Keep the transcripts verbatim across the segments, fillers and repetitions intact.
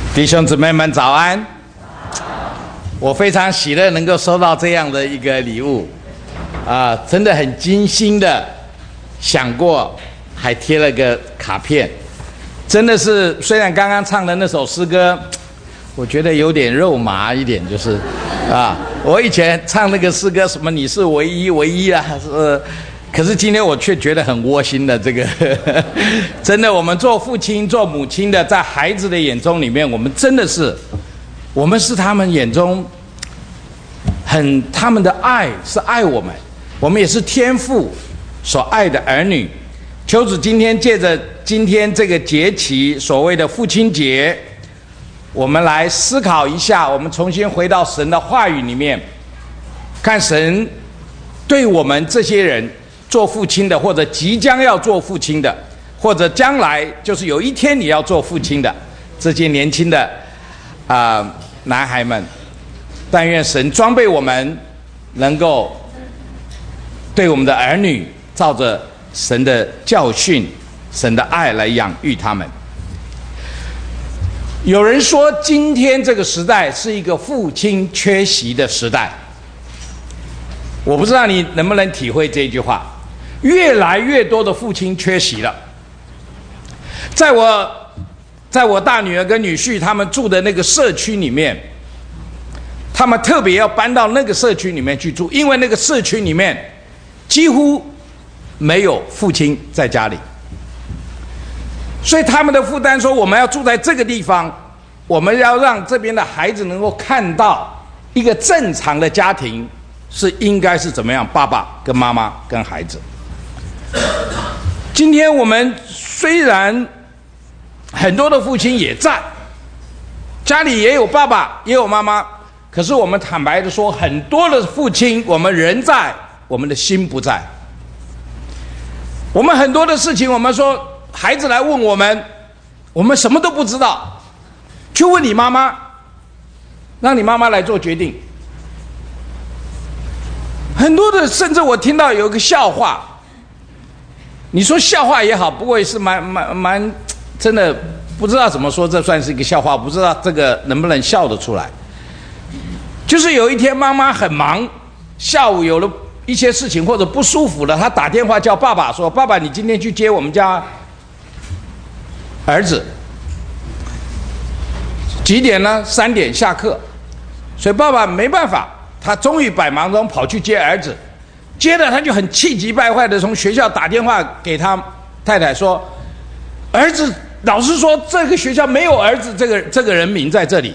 弟兄姊妹们早安！我非常喜乐能够收到这样的一个礼物，啊、呃，真的很精心的想过，还贴了个卡片，真的是虽然刚刚唱的那首诗歌，我觉得有点肉麻一点，就是啊，我以前唱那个诗歌什么你是唯一唯一啊，是。可是今天我却觉得很窝心的，这个呵呵真的，我们做父亲做母亲的，在孩子的眼中里面，我们真的是，我们是他们眼中很他们的爱是爱我们，我们也是天父所爱的儿女。求主今天借着今天这个节期，所谓的父亲节，我们来思考一下，我们重新回到神的话语里面，看神对我们这些人。做父亲的，或者即将要做父亲的，或者将来就是有一天你要做父亲的这些年轻的啊、呃、男孩们，但愿神装备我们，能够对我们的儿女照着神的教训、神的爱来养育他们。有人说，今天这个时代是一个父亲缺席的时代，我不知道你能不能体会这句话。越来越多的父亲缺席了。在我，在我大女儿跟女婿他们住的那个社区里面，他们特别要搬到那个社区里面去住，因为那个社区里面几乎没有父亲在家里，所以他们的负担说，我们要住在这个地方，我们要让这边的孩子能够看到一个正常的家庭是应该是怎么样，爸爸跟妈妈跟孩子。今天我们虽然很多的父亲也在家里，也有爸爸也有妈妈，可是我们坦白的说，很多的父亲我们人在，我们的心不在。我们很多的事情，我们说孩子来问我们，我们什么都不知道，去问你妈妈，让你妈妈来做决定。很多的，甚至我听到有一个笑话，你说笑话也好，不过也是蛮蛮蛮，真的不知道怎么说，这算是一个笑话，不知道这个能不能笑得出来。就是有一天妈妈很忙，下午有了一些事情或者不舒服了，她打电话叫爸爸说：“爸爸，你今天去接我们家儿子，几点呢？三点下课。”所以爸爸没办法，他终于百忙中跑去接儿子。接着他就很气急败坏的从学校打电话给他太太说：“儿子，老师说这个学校没有儿子这个这个人名在这里。”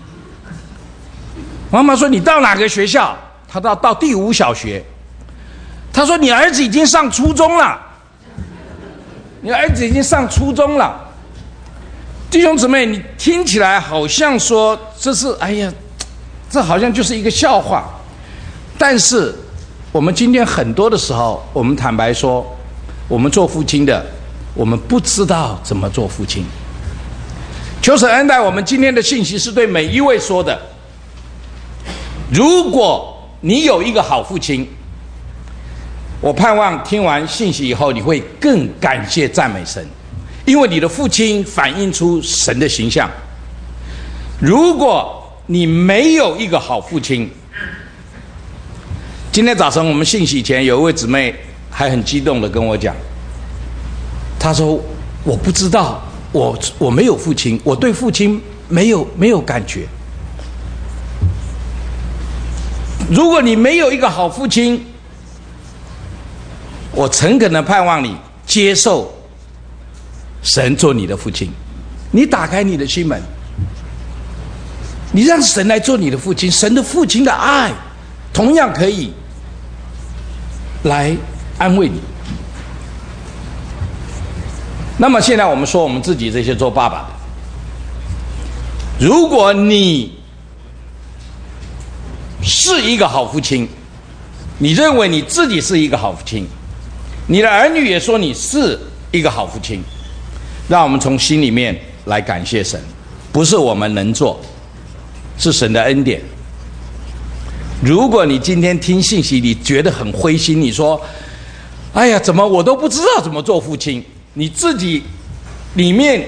妈妈说：“你到哪个学校？”他到到第五小学。他说：“你儿子已经上初中了，你儿子已经上初中了。”弟兄姊妹，你听起来好像说这是哎呀，这好像就是一个笑话，但是。我们今天很多的时候，我们坦白说，我们做父亲的，我们不知道怎么做父亲。求神恩待我们，今天的信息是对每一位说的。如果你有一个好父亲，我盼望听完信息以后，你会更感谢赞美神，因为你的父亲反映出神的形象。如果你没有一个好父亲，今天早晨我们信息前有一位姊妹还很激动的跟我讲，她说我不知道，我我没有父亲，我对父亲没有没有感觉。如果你没有一个好父亲，我诚恳的盼望你接受神做你的父亲，你打开你的心门，你让神来做你的父亲，神的父亲的爱同样可以来安慰你。那么现在我们说我们自己这些做爸爸的，如果你是一个好父亲，你认为你自己是一个好父亲，你的儿女也说你是一个好父亲，让我们从心里面来感谢神，不是我们能做，是神的恩典。如果你今天听信息你觉得很灰心，你说哎呀怎么我都不知道怎么做父亲，你自己里面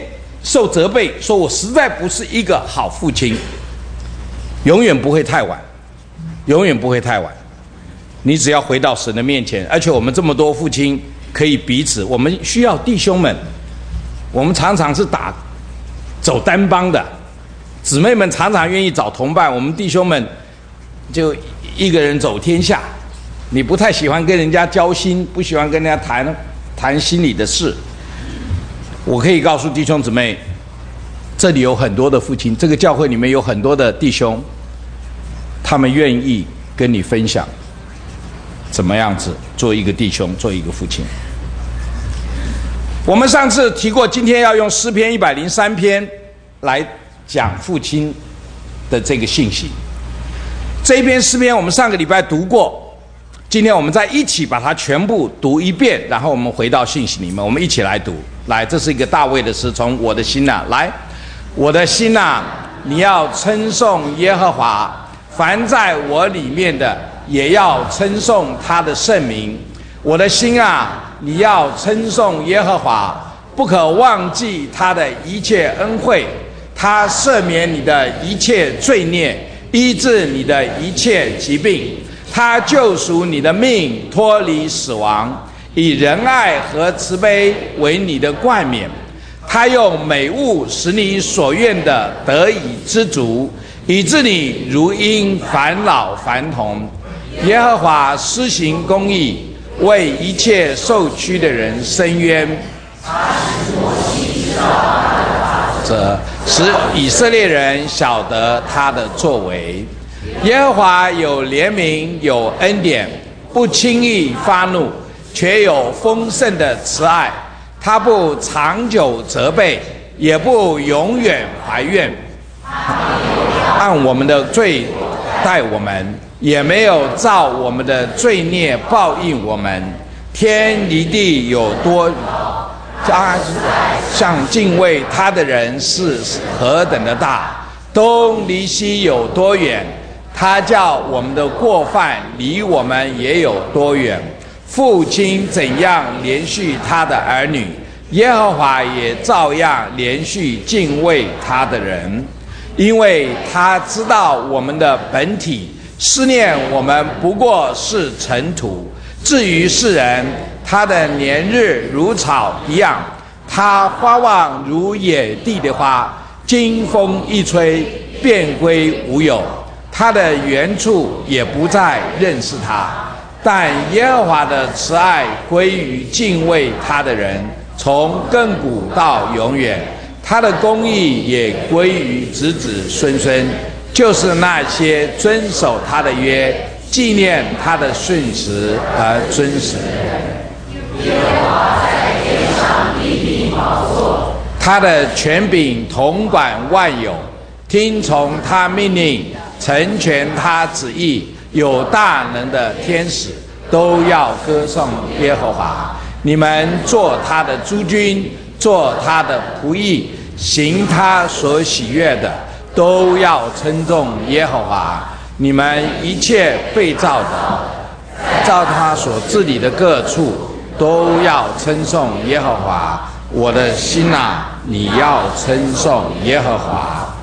受责备，说我实在不是一个好父亲，永远不会太晚，永远不会太晚。你只要回到神的面前，而且我们这么多父亲可以彼此，我们需要弟兄们，我们常常是打走单帮的，姊妹们常常愿意找同伴，我们弟兄们就一个人走天下。你不太喜欢跟人家交心，不喜欢跟人家谈谈心里的事，我可以告诉弟兄姊妹，这里有很多的父亲，这个教会里面有很多的弟兄，他们愿意跟你分享怎么样子做一个弟兄，做一个父亲。我们上次提过，今天要用诗篇一百零三篇来讲父亲的这个信息。这一篇诗篇我们上个礼拜读过，今天我们再一起把它全部读一遍，然后我们回到信息里面，我们一起来读。来，这是一个大卫的诗，从我的心啊，来，我的心啊，你要称颂耶和华，凡在我里面的也要称颂他的圣名。我的心啊，你要称颂耶和华，不可忘记他的一切恩惠，他赦免你的一切罪孽，医治你的一切疾病，他救赎你的命，脱离死亡，以仁爱和慈悲为你的冠冕。他用美物使你所愿的得以知足，以致你如鹰返老还童。耶和华施行公义，为一切受屈的人伸冤。他使摩西知道他的法则，使以色列人晓得他的作为。耶和华有怜悯，有恩典，不轻易发怒，却有丰盛的慈爱。他不长久责备，也不永远怀怨。按我们的罪待我们，也没有照我们的罪孽报应我们。天离地有多他向敬畏他的人是何等的大，东离西有多远，他叫我们的过犯离我们也有多远。父亲怎样连续他的儿女，耶和华也照样连续敬畏他的人。因为他知道我们的本体，思念我们不过是尘土。至于世人，他的年日如草一样，他花望如野地的花，经风一吹，便归无有。他的原处也不再认识他。但耶和华的慈爱归于敬畏他的人，从亘古到永远。他的公义也归于子子孙孙，就是那些遵守他的约，纪念他的训词而遵守。耶和华在天上立定宝座，他的权柄统管万有，听从他命令，成全他旨意。有大能的天使都要歌颂耶和华。你们做他的诸军，做他的仆役，行他所喜悦的，都要称颂耶和华。你们一切被造的，照他所治理的各处，都要称颂耶和华。我的心啊，你要称颂耶和华。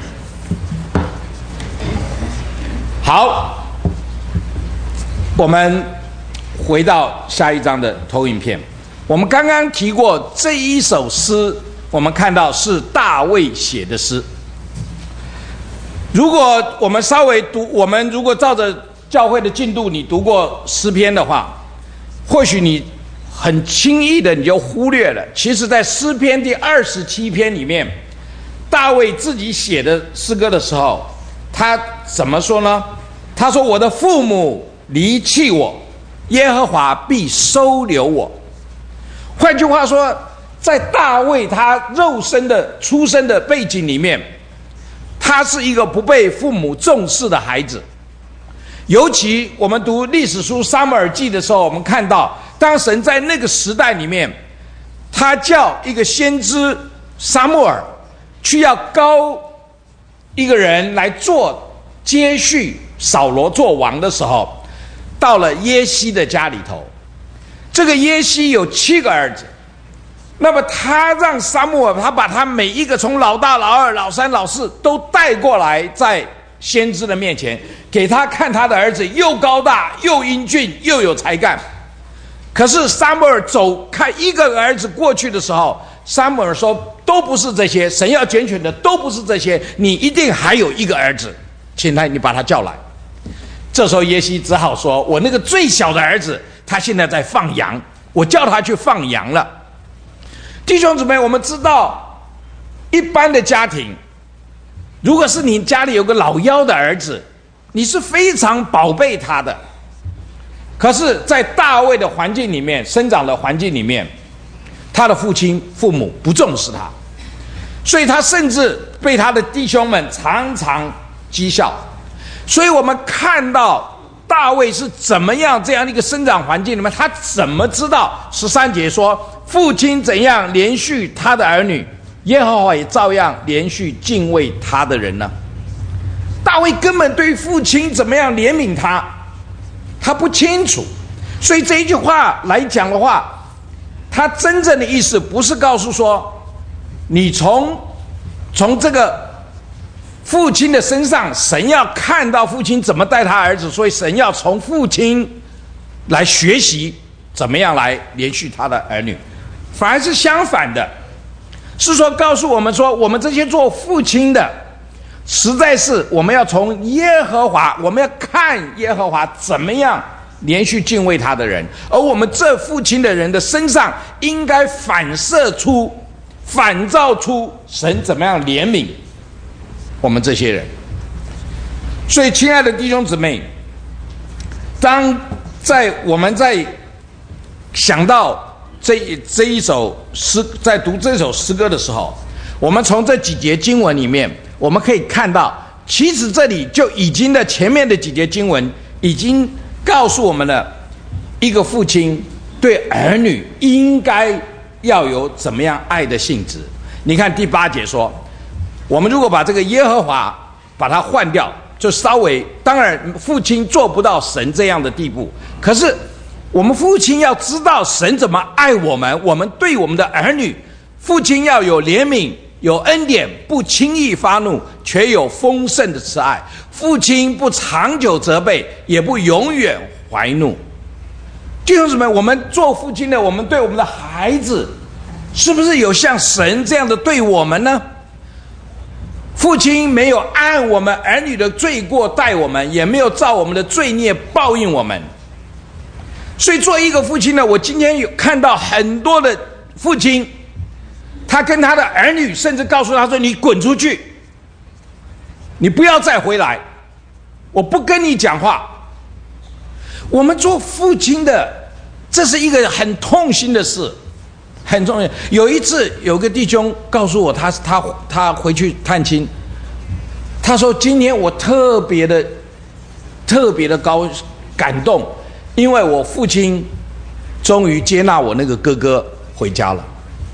好，我们回到下一章的投影片。我们刚刚提过这一首诗，我们看到是大卫写的诗。如果我们稍微读，我们如果照着教会的进度，你读过诗篇的话，或许你很轻易的你就忽略了，其实在诗篇第二十七篇里面，大卫自己写的诗歌的时候，他怎么说呢？他说：我的父母离弃我，耶和华必收留我。换句话说，在大卫他肉身的出生的背景里面，他是一个不被父母重视的孩子。尤其我们读历史书撒母耳记的时候，我们看到当神在那个时代里面，他叫一个先知撒母耳去要膏一个人来做接续扫罗做王的时候，到了耶西的家里头。这个耶西有七个儿子， 那么他让撒母耳，他把他每一个从老大、老二、老三、老四都带过来，在先知的面前，给他看他的儿子又高大又英俊又有才干。可是撒母耳走看一个儿子过去的时候，撒母耳说都不是这些，神要拣选的都不是这些，你一定还有一个儿子，请他你把他叫来。这时候耶西只好说，我那个最小的儿子他现在在放羊，我叫他去放羊了。弟兄姊妹，我们知道一般的家庭，如果是你家里有个老幺的儿子，你是非常宝贝他的。可是在大卫的环境里面，生长的环境里面，他的父亲父母不重视他，所以他甚至被他的弟兄们常常讥笑。所以我们看到大卫是怎么样这样的一个生长环境里面，他怎么知道十三节说父亲怎样连续他的儿女，耶和华也照样连续敬畏他的人呢？大卫根本对父亲怎么样怜悯他他不清楚。所以这一句话来讲的话，他真正的意思不是告诉说你从从这个父亲的身上，神要看到父亲怎么带他儿子，所以神要从父亲来学习怎么样来连续他的儿女，反而是相反的，是说告诉我们说，我们这些做父亲的，实在是我们要从耶和华，我们要看耶和华怎么样连续敬畏他的人，而我们这父亲的人的身上应该反射出反照出神怎么样怜悯我们这些人。所以亲爱的弟兄姊妹，当在我们在想到这这一首诗，在读这首诗歌的时候，我们从这几节经文里面，我们可以看到，其实这里就已经的前面的几节经文已经告诉我们了，一个父亲对儿女应该要有怎么样爱的性质。你看第八节说，我们如果把这个耶和华把它换掉，就稍微，当然父亲做不到神这样的地步，可是我们父亲要知道神怎么爱我们，我们对我们的儿女，父亲要有怜悯，有恩典，不轻易发怒，却有丰盛的慈爱。父亲不长久责备，也不永远怀怒。弟兄姊妹，我们做父亲的，我们对我们的孩子，是不是有像神这样的对我们呢？父亲没有按我们儿女的罪过待我们，也没有照我们的罪孽报应我们。所以做一个父亲呢，我今天有看到很多的父亲，他跟他的儿女甚至告诉他说，你滚出去，你不要再回来，我不跟你讲话。我们做父亲的，这是一个很痛心的事，很重要。有一次有个弟兄告诉我，他他他回去探亲，他说今天我特别的特别的高感动，因为我父亲终于接纳我那个哥哥回家了。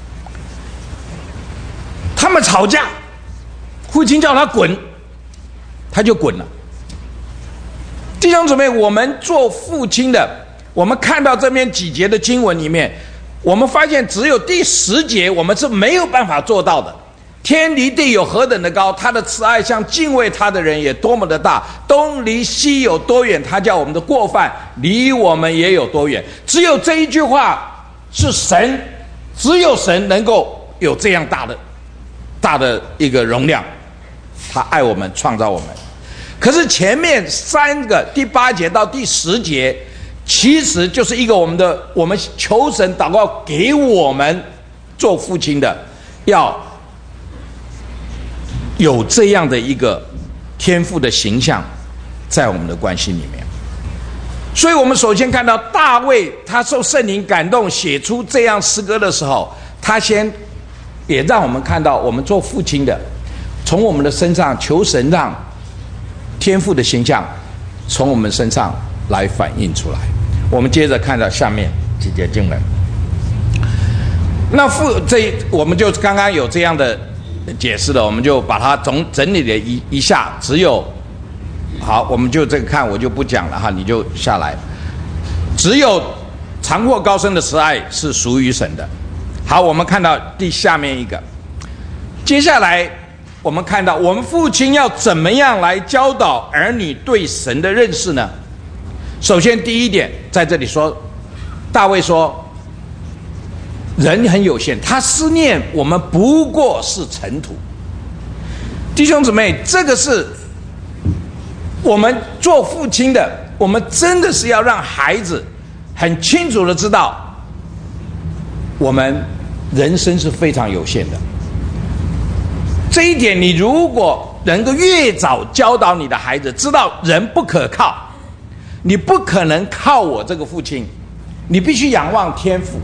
他们吵架，父亲叫他滚，他就滚了。弟兄姊妹，我们做父亲的，我们看到这边几节的经文里面，我们发现只有第十节我们是没有办法做到的。天离地有何等的高，他的慈爱像敬畏他的人也多么的大。东离西有多远，他叫我们的过犯离我们也有多远。只有这一句话是神，只有神能够有这样大的大的一个容量，他爱我们，创造我们。可是前面三个第八节到第十节，其实就是一个我们的我们求神祷告给我们做父亲的，要有这样的一个天父的形象在我们的关系里面。所以我们首先看到大卫他受圣灵感动写出这样诗歌的时候，他先也让我们看到我们做父亲的，从我们的身上求神让天父的形象从我们身上来反映出来。我们接着看到下面几节经文。那父这我们就刚刚有这样的解释了，我们就把它总整理了一一下。只有好，我们就这个看，我就不讲了哈，你就下来。只有长阔高深的慈爱是属于神的， 好，我们看到第下面一个，接下来我们看到我们父亲要怎么样来教导儿女对神的认识呢？首先第一点，在这里说，大卫说，人很有限，他思念我们不过是尘土。弟兄姊妹，这个是我们做父亲的，我们真的是要让孩子很清楚的知道，我们人生是非常有限的。这一点，你如果能够越早教导你的孩子，知道人不可靠，你不可能靠我这个父亲，你必须仰望天父，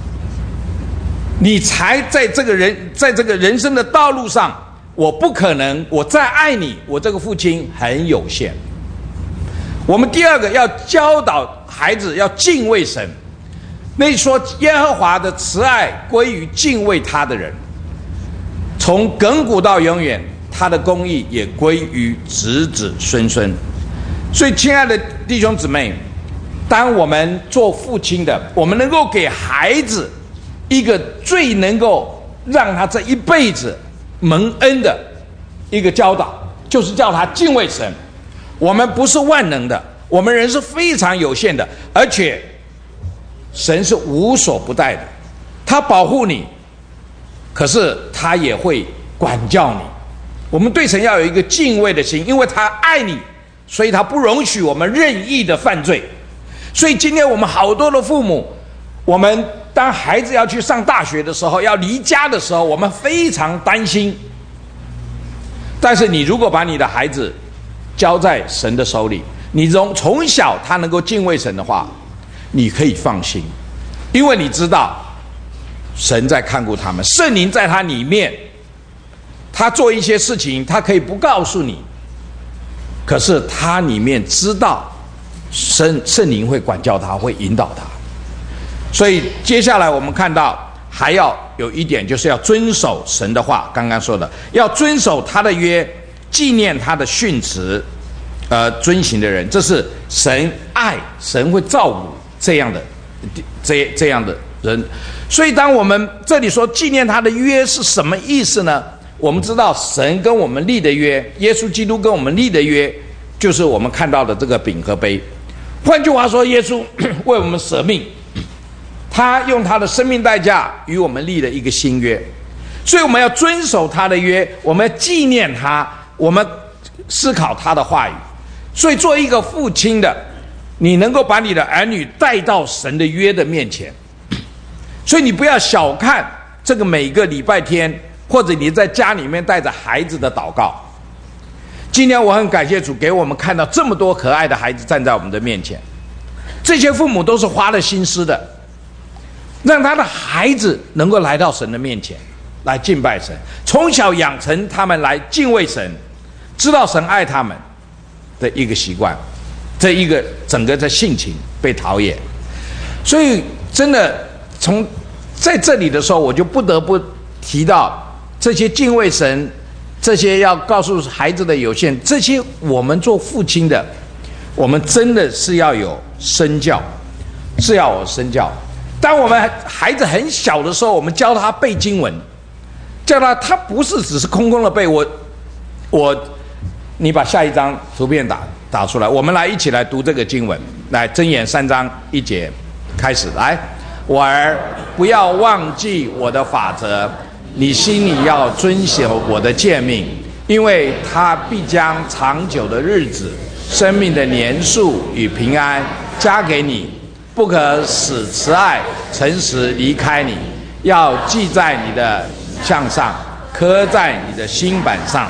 你才在这个人在这个人生的道路上，我不可能，我再爱你，我这个父亲很有限。我们第二个要教导孩子要敬畏神，那说耶和华的慈爱归于敬畏他的人，从亘古到永远，他的公义也归于子子孙孙。所以亲爱的弟兄姊妹，当我们做父亲的，我们能够给孩子一个最能够让他这一辈子蒙恩的一个教导，就是叫他敬畏神。我们不是万能的，我们人是非常有限的，而且神是无所不在的，他保护你，可是他也会管教你。我们对神要有一个敬畏的心，因为他爱你，所以他不容许我们任意的犯罪。所以今天我们好多的父母，我们当孩子要去上大学的时候，要离家的时候，我们非常担心。但是你如果把你的孩子交在神的手里，你从从小他能够敬畏神的话，你可以放心，因为你知道神在看顾他们，圣灵在他里面，他做一些事情他可以不告诉你，可是他里面知道圣圣灵会管教他，会引导他。所以接下来我们看到还要有一点，就是要遵守神的话，刚刚说的要遵守他的约，纪念他的训词，呃，遵行的人，这是神爱，神会照顾这样的这这样的人。所以当我们这里说纪念他的约是什么意思呢？我们知道神跟我们立的约，耶稣基督跟我们立的约，就是我们看到的这个饼和杯。换句话说，耶稣为我们舍命，他用他的生命代价与我们立了一个新约，所以我们要遵守他的约，我们要纪念他，我们思考他的话语。所以作为一个父亲的，你能够把你的儿女带到神的约的面前，所以你不要小看这个每个礼拜天，或者你在家里面带着孩子的祷告。今天我很感谢主给我们看到这么多可爱的孩子站在我们的面前，这些父母都是花了心思的，让他的孩子能够来到神的面前来敬拜神，从小养成他们来敬畏神，知道神爱他们的一个习惯，这一个整个的性情被陶冶。所以真的从在这里的时候，我就不得不提到这些敬畏神，这些要告诉孩子的有限，这些我们做父亲的，我们真的是要有身教，是要有身教。当我们孩子很小的时候，我们教他背经文，叫他他不是只是空空的背。我我你把下一张图片打打出来，我们来一起来读这个经文。来，箴言三章一节开始。来，我儿，不要忘记我的法则，你心里要遵守我的诫命，因为他必将长久的日子、生命的年数与平安加给你。不可使慈爱、诚实离开你，要记在你的项上，刻在你的心板上。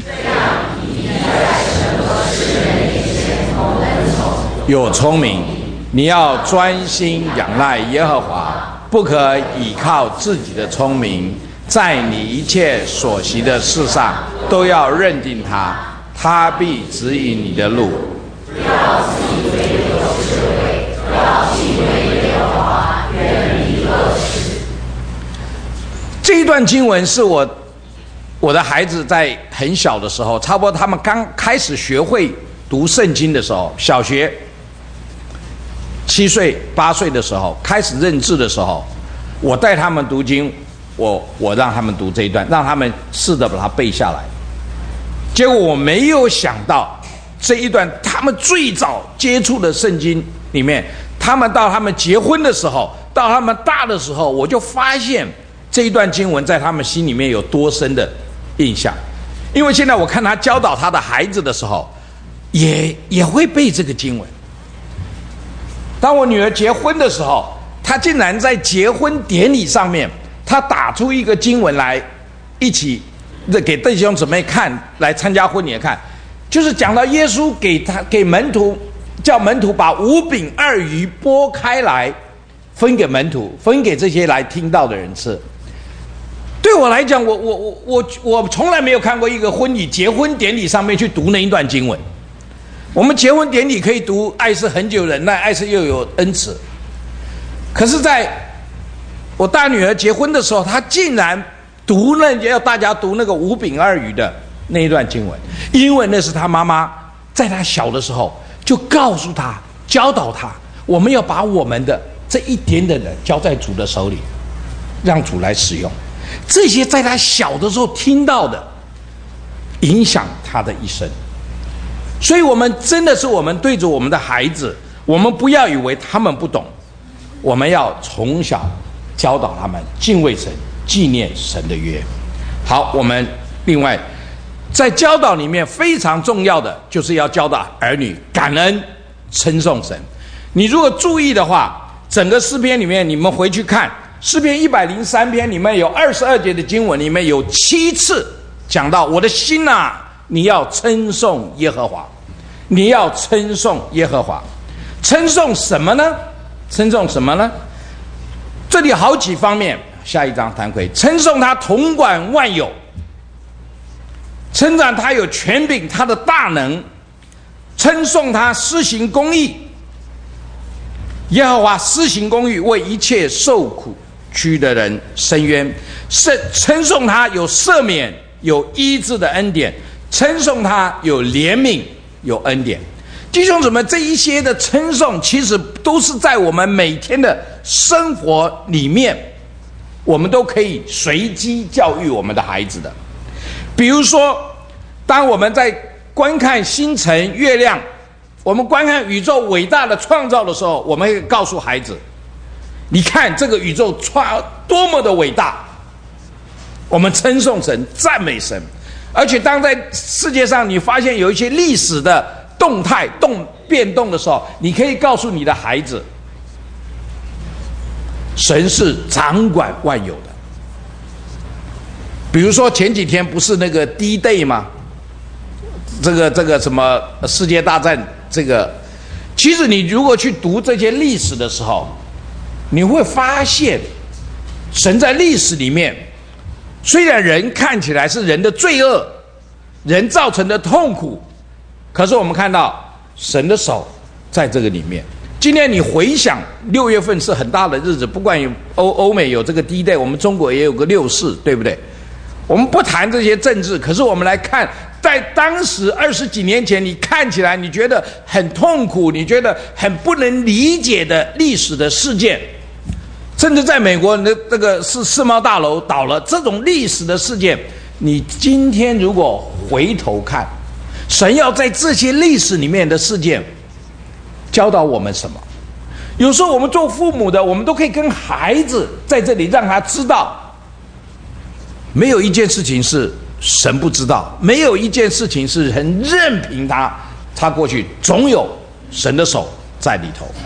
有聪明，你要专心仰赖耶和华，不可倚靠自己的聪明，在你一切所行的事上都要认定他，他必指引你的路。不要自以为有智慧，不要敬畏耶和华，远离恶事。这一段经文是我我的孩子在很小的时候，差不多他们刚开始学会读圣经的时候，小学七岁八岁的时候开始认字的时候， 我带他们读经，我我让他们读这一段，让他们试着把它背下来。结果我没有想到这一段他们最早接触的圣经里面，他们到他们结婚的时候，到他们大的时候，我就发现这一段经文在他们心里面有多深的印象。因为现在我看他教导他的孩子的时候，也也会背这个经文。当我女儿结婚的时候，她竟然在结婚典礼上面，她打出一个经文来，一起给弟兄姊妹看，来参加婚礼看，就是讲到耶稣给他给门徒，叫门徒把五饼二鱼拨开来，分给门徒，分给这些来听到的人吃。对我来讲，我我我我我从来没有看过一个婚礼结婚典礼上面去读那一段经文。我们结婚典礼可以读爱是恒久忍耐，爱是又有恩慈。可是在我大女儿结婚的时候，她竟然读那要大家读那个五饼二鱼的那一段经文，因为那是她妈妈在她小的时候就告诉她，教导她，我们要把我们的这一点的人交在主的手里，让主来使用。这些在她小的时候听到的，影响她的一生。所以我们真的是我们对着我们的孩子，我们不要以为他们不懂，我们要从小教导他们敬畏神，纪念神的约。好，我们另外在教导里面非常重要的就是要教导儿女感恩称颂神。你如果注意的话，整个诗篇里面你们回去看诗篇一百零三篇里面有二十二节的经文，里面有七次讲到我的心啊，你要称颂耶和华，你要称颂耶和华。称颂什么呢？称颂什么呢？这里好几方面。下一章谈回称颂他统管万有，称赞他有权柄，他的大能，称颂他施行公义。耶和华施行公义，为一切受苦屈的人伸冤，称颂他有赦免，有医治的恩典，称颂他有怜悯，有恩典。弟兄姊妹，这一些的称颂其实都是在我们每天的生活里面，我们都可以随机教育我们的孩子的。比如说，当我们在观看星辰月亮，我们观看宇宙伟大的创造的时候，我们会告诉孩子，你看这个宇宙创多么的伟大，我们称颂神，赞美神。而且当在世界上你发现有一些历史的动态动变动的时候，你可以告诉你的孩子，神是掌管万有的。比如说前几天不是那个 D Day 吗？这个这个什么世界大战，这个其实你如果去读这些历史的时候，你会发现神在历史里面，虽然人看起来是人的罪恶，人造成的痛苦，可是我们看到神的手在这个里面。今天你回想六月份是很大的日子，不管有欧欧美有这个 D Day， 我们中国也有个六四，对不对？我们不谈这些政治，可是我们来看，在当时二十几年前，你看起来你觉得很痛苦，你觉得很不能理解的历史的事件，甚至在美国的这个世世贸大楼倒了，这种历史的事件，你今天如果回头看，神要在这些历史里面的事件教导我们什么？有时候我们做父母的，我们都可以跟孩子在这里让他知道，没有一件事情是神不知道，没有一件事情是很任凭他他过去，总有神的手在里头。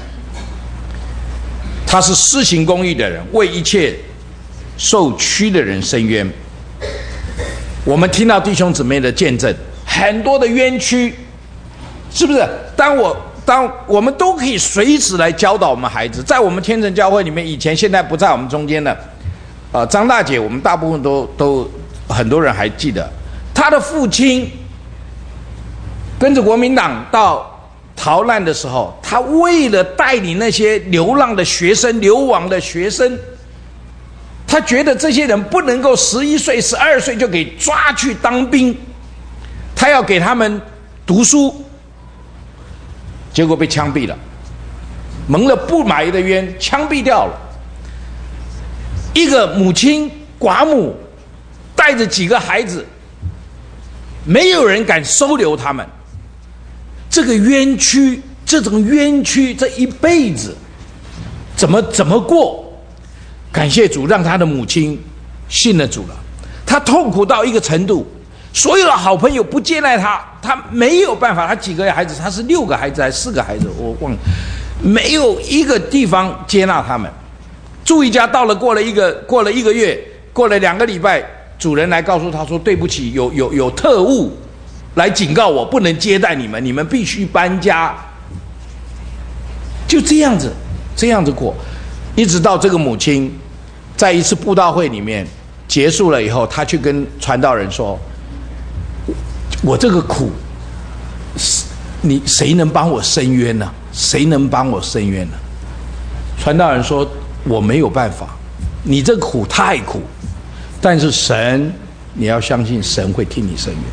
他是施行公义的人，为一切受屈的人伸冤。我们听到弟兄姊妹的见证，很多的冤屈，是不是？当我当我们都可以随时来教导我们孩子。在我们天成教会里面，以前现在不在我们中间的，呃，张大姐，我们大部分都都很多人还记得，她的父亲跟着国民党到逃难的时候，他为了带领那些流浪的学生、流亡的学生，他觉得这些人不能够十一岁、十二岁就给抓去当兵，他要给他们读书，结果被枪毙了，蒙了不埋的冤，枪毙掉了。 一个母亲寡母带着几个孩子，没有人敢收留他们。这个冤屈，这种冤屈，这一辈子怎么怎么过？感谢主，让他的母亲信了主了。他痛苦到一个程度，所有的好朋友不接纳他，他没有办法。他几个孩子？他是六个孩子还是四个孩子？我忘了，没有一个地方接纳他们。住一家到了，过了一个过了一个月，过了两个礼拜，主人来告诉他说：“对不起，有有有特务来警告我，不能接待你们，你们必须搬家。”就这样子，这样子过，一直到这个母亲在一次布道会里面结束了以后，他去跟传道人说：“我这个苦，你谁能帮我伸冤呢？谁能帮我伸冤呢？”传道人说：“我没有办法，你这苦太苦，但是神，你要相信神会替你伸冤。”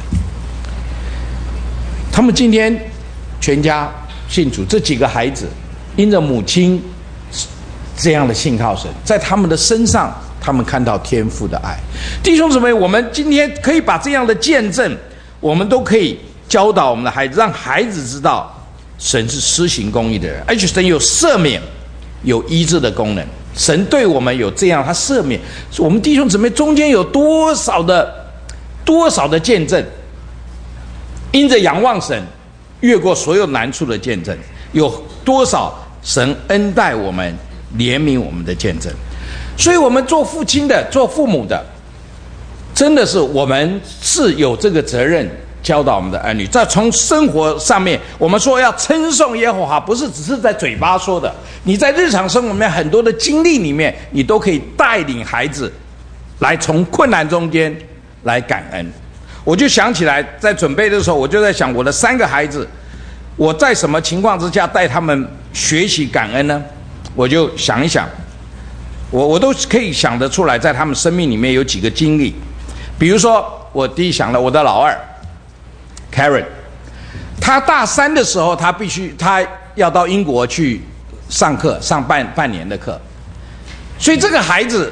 他们今天全家信主，这几个孩子因着母亲这样的信靠神，在他们的身上，他们看到天父的爱。弟兄姊妹，我们今天可以把这样的见证，我们都可以教导我们的孩子，让孩子知道神是施行公义的人，而且神有赦免、有医治的功能。神对我们有这样，他赦免我们弟兄姊妹中间有多少的多少的见证，因着仰望神，越过所有难处的见证，有多少神恩待我们、怜悯我们的见证。所以我们做父亲的、做父母的，真的是我们是有这个责任教导我们的儿女。在从生活上面，我们说要称颂耶和华，不是只是在嘴巴说的，你在日常生活里面很多的经历里面，你都可以带领孩子来从困难中间来感恩。我就想起来，在准备的时候，我就在想，我的三个孩子，我在什么情况之下带他们学习感恩呢？我就想一想，我我都可以想得出来，在他们生命里面有几个经历。比如说，我第一想了我的老二 Karen， 他大三的时候，他必须他要到英国去上课，上半半年的课，所以这个孩子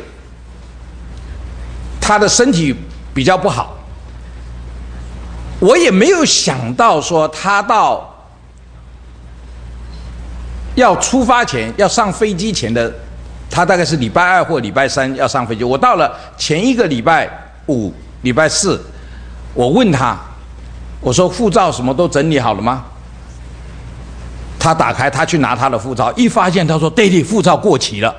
他的身体比较不好。我也没有想到说他到要出发前，要上飞机前的，他大概是礼拜二或礼拜三要上飞机。我到了前一个礼拜五、礼拜四，我问他，我说护照什么都整理好了吗？他打开，他去拿他的护照，一发现他说：“爹地，护照过期了。”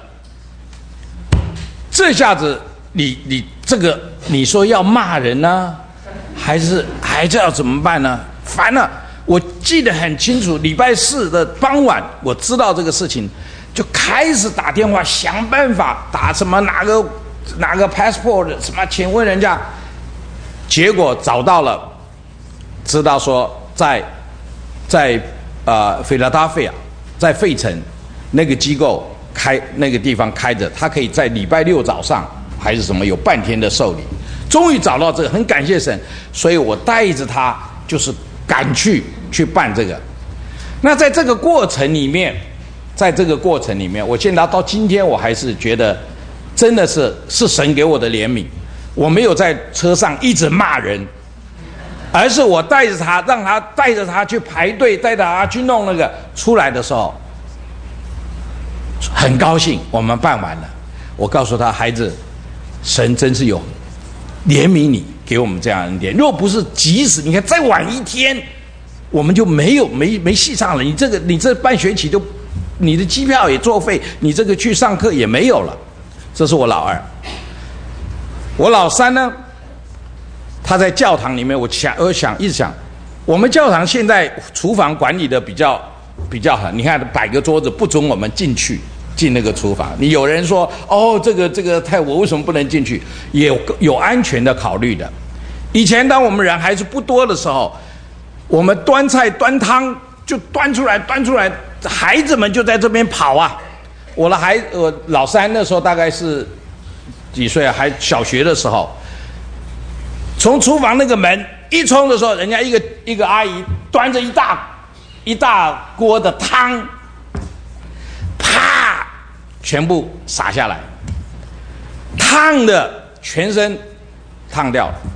这下子你你这个你说要骂人呢，还是还是要怎么办呢？烦了。我记得很清楚，礼拜四的傍晚，我知道这个事情，就开始打电话想办法打什么哪个哪个 passport 什么，请问人家，结果找到了，知道说在在呃菲拉达菲亚，在费城那个机构开那个地方开着，他可以在礼拜六早上还是什么有半天的受理，终于找到这个，很感谢神，所以我带着他就是赶去去办这个。那在这个过程里面，在这个过程里面，我现在到今天我还是觉得真的是是神给我的怜悯，我没有在车上一直骂人，而是我带着他，让他带着他去排队，带着他去弄那个，出来的时候很高兴我们办完了。我告诉他，孩子，神真是有怜悯你，给我们这样恩典。若不是即使你看再晚一天，我们就没有没没戏上了。你这个你这半学期都，你的机票也作废，你这个去上课也没有了。这是我老二。我老三呢，他在教堂里面，我想我想一直想，我们教堂现在厨房管理的比较比较好，你看摆个桌子不准我们进去。进那个厨房，你有人说哦，这个这个太我为什么不能进去？也有有安全的考虑的。以前当我们人还是不多的时候，我们端菜端汤就端出来端出来，孩子们就在这边跑啊。我的孩我老三那时候大概是几岁啊？还小学的时候，从厨房那个门一冲的时候，人家一个一个阿姨端着一大一大锅的汤。全部洒下来， 烫的全身烫掉了。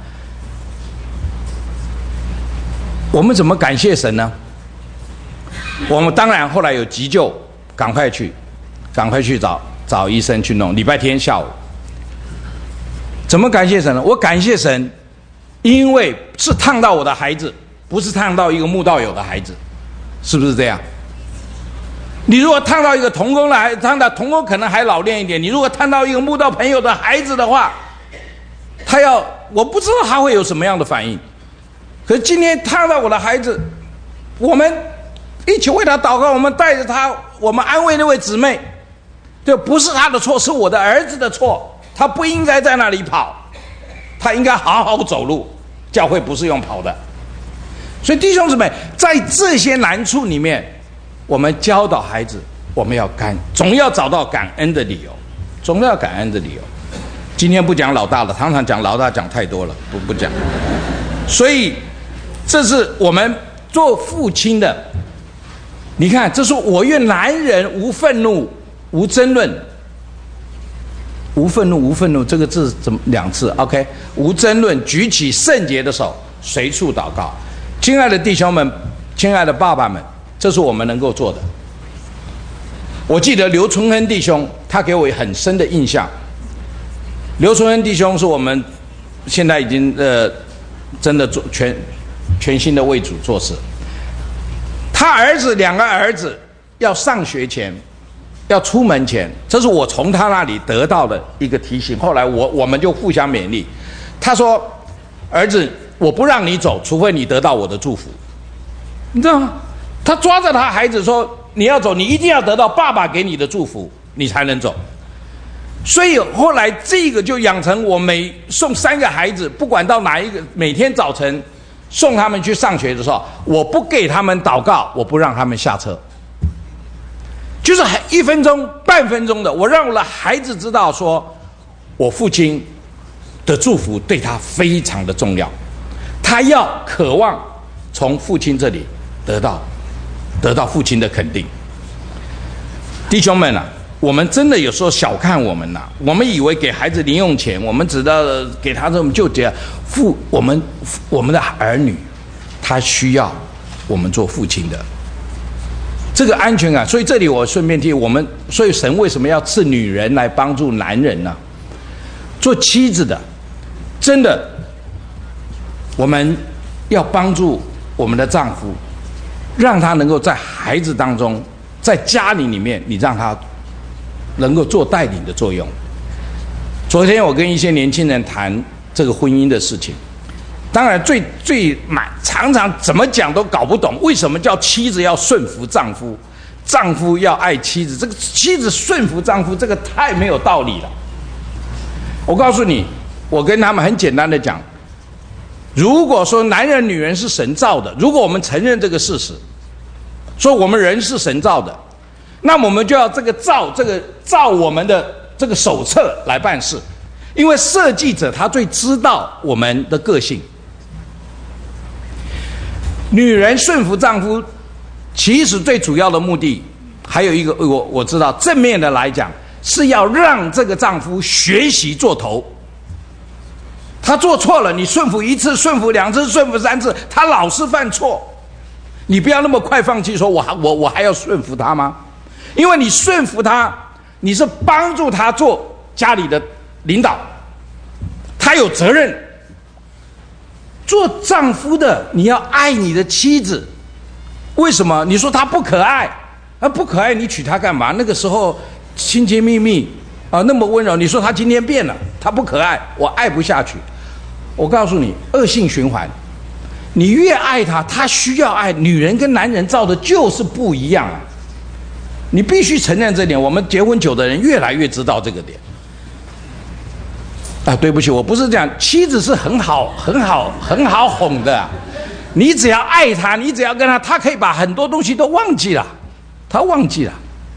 我们怎么感谢神呢？我们当然后来有急救，赶快去，赶快去找找医生去弄。礼拜天下午，怎么感谢神呢？我感谢神，因为是烫到我的孩子，不是烫到一个慕道友的孩子，是不是这样？你如果烫到一个同工的，烫到同工可能还老练一点。你如果烫到一个慕道朋友的孩子的话，他要我不知道他会有什么样的反应。可是今天烫到我的孩子，我们一起为他祷告，我们带着他，我们安慰那位姊妹，这不是他的错，是我的儿子的错，他不应该在那里跑，他应该好好走路。教会不是用跑的。所以弟兄姊妹，在这些难处里面，我们教导孩子，我们要感，总要找到感恩的理由，总要感恩的理由。今天不讲老大了，常常讲老大讲太多了，不不讲。所以这是我们做父亲的，你看，这是我愿男人无愤怒无争论，无愤怒无愤怒这个字怎么两次 ？OK， 无争论，举起圣洁的手，随处祷告。亲爱的弟兄们，亲爱的爸爸们，这是我们能够做的。我记得刘春恩弟兄，他给我很深的印象。刘春恩弟兄是我们现在已经呃真的做全全心的为主做事。他儿子两个儿子要上学前，要出门前，这是我从他那里得到的一个提醒。后来我我们就互相勉励。他说：“儿子，我不让你走，除非你得到我的祝福。”你知道吗？他抓着他孩子说：“你要走，你一定要得到爸爸给你的祝福，你才能走。”所以后来这个就养成我每送三个孩子，不管到哪一个，每天早晨送他们去上学的时候，我不给他们祷告，我不让他们下车，就是一分钟、半分钟的，我让我的孩子知道说，我父亲的祝福对他非常的重要，他要渴望从父亲这里得到得到父亲的肯定。弟兄们啊，我们真的有时候小看我们呐、啊，我们以为给孩子零用钱，我们知道给他这种就这样父我们我们的儿女，他需要我们做父亲的这个安全感。所以这里我顺便提我们，所以神为什么要赐女人来帮助男人呢？做妻子的，真的，我们要帮助我们的丈夫，让他能够在孩子当中，在家里里面，你让他能够做带领的作用。昨天我跟一些年轻人谈这个婚姻的事情，当然最最满常常怎么讲都搞不懂，为什么叫妻子要顺服丈夫，丈夫要爱妻子，这个妻子顺服丈夫，这个太没有道理了。我告诉你，我跟他们很简单的讲，如果说男人女人是神造的，如果我们承认这个事实，说我们人是神造的，那么我们就要这个照这个照我们的这个手册来办事，因为设计者他最知道我们的个性。女人顺服丈夫，其实最主要的目的还有一个，我我知道正面的来讲，是要让这个丈夫学习做头。他做错了，你顺服一次，顺服两次，顺服三次，他老是犯错，你不要那么快放弃，说我还我我还要顺服他吗？因为你顺服他，你是帮助他做家里的领导，他有责任。做丈夫的，你要爱你的妻子。为什么？你说她不可爱，啊不可爱，你娶她干嘛？那个时候亲亲密密啊，那么温柔。你说她今天变了，她不可爱，我爱不下去。我告诉你，恶性循环。你越爱她，她需要爱。女人跟男人造的就是不一样啊。你必须承认这点。我们结婚久的人越来越知道这个点。啊，对不起，我不是这样。妻子是很好、很好、很好哄的、啊。你只要爱她，你只要跟她，她可以把很多东西都忘记了，她忘记了。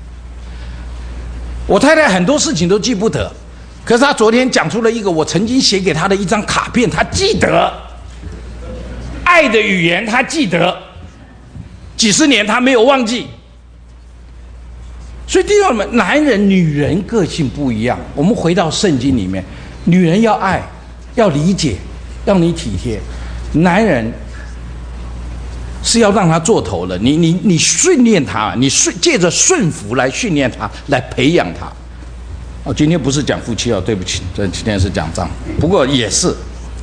我太太很多事情都记不得，可是她昨天讲出了一个我曾经写给她的一张卡片，她记得。爱的语言，她记得，几十年她没有忘记。 所以弟兄们，男人、女人个性不一样。我们回到圣经里面，女人要爱，要理解，要你体贴；男人是要让他做头了。你你你训练他，你顺借着顺服来训练他，来培养他。哦，今天不是讲夫妻哦，对不起，这今天是讲丈夫，不过也是。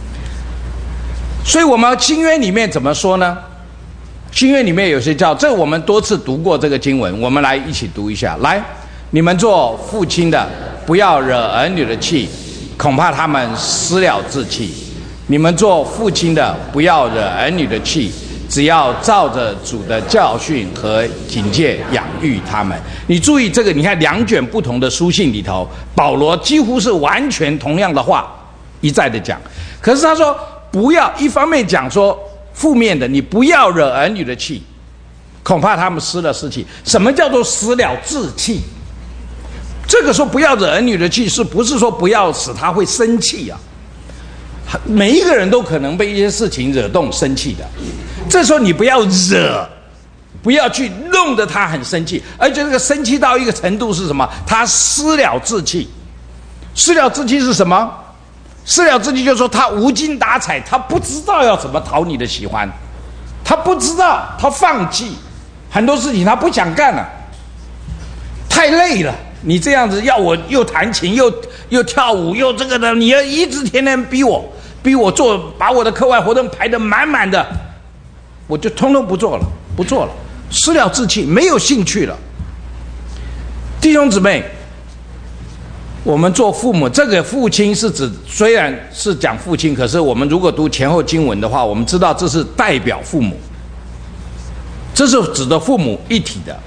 所以我们新约里面怎么说呢？新约里面有些叫，这我们多次读过这个经文，我们来一起读一下。来，你们做父亲的，不要惹儿女的气，恐怕他们失了志气。你们做父亲的，不要惹儿女的气，只要照着主的教训和警戒养育他们。你注意这个，你看两卷不同的书信里头，保罗几乎是完全同样的话一再的讲。可是他说不要，一方面讲说负面的，你不要惹儿女的气，恐怕他们失了志气。什么叫做失了志气？这个时候不要惹儿女的气，是不是说不要使他会生气啊？每一个人都可能被一些事情惹动生气的，这时候你不要惹，不要去弄得他很生气，而且这个生气到一个程度是什么？他失了志气。失了志气是什么？失了志气就是说他无精打采，他不知道要怎么讨你的喜欢，他不知道，他放弃很多事情，他不想干了，太累了。你这样子要我又弹琴又又跳舞又这个的，你要一直天天逼我逼我做，把我的课外活动排得满满的，我就通通不做了，不做了，失了志气，没有兴趣了。弟兄姊妹，我们做父母，这个父亲是指虽然是讲父亲，可是我们如果读前后经文的话，我们知道这是代表父母，这是指的父母一体的。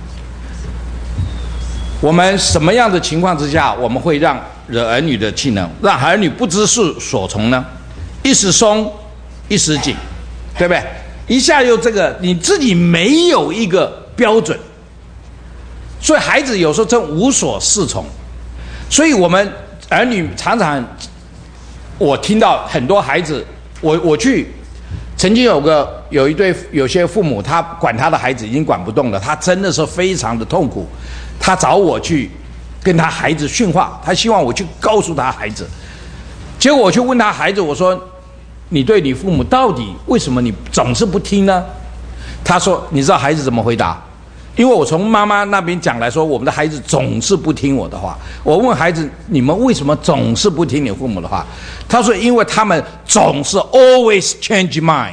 我们什么样的情况之下，我们会让惹儿女的气呢？让儿女不知所从呢？一时松，一时紧，对不对？一下又这个，你自己没有一个标准，所以孩子有时候真无所适从。所以我们儿女常常，我听到很多孩子，我我去，曾经有个有一对有些父母，他管他的孩子已经管不动了，他真的是非常的痛苦。他找我去跟他孩子训话，他希望我去告诉他孩子。结果我去问他孩子，我说：“你对你父母到底为什么你总是不听呢？”他说：“你知道孩子怎么回答？因为我从妈妈那边讲来说，我们的孩子总是不听我的话。我问孩子，你们为什么总是不听你父母的话？他说，因为他们总是 always change mind。”